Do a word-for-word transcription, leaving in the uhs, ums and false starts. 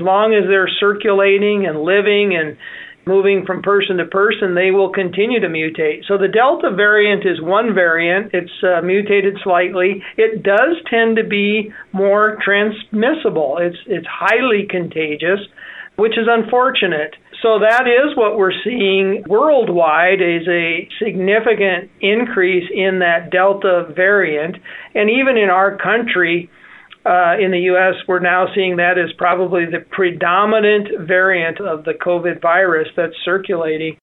long as they're circulating and living and moving from person to person, they will continue to mutate. So the Delta variant is one variant. It's uh, mutated slightly. It does tend to be more transmissible. It's it's highly contagious, which is unfortunate. So that is what we're seeing worldwide, is a significant increase in that Delta variant. And even in our country, Uh, in the U S, we're now seeing that as probably the predominant variant of the COVID virus that's circulating.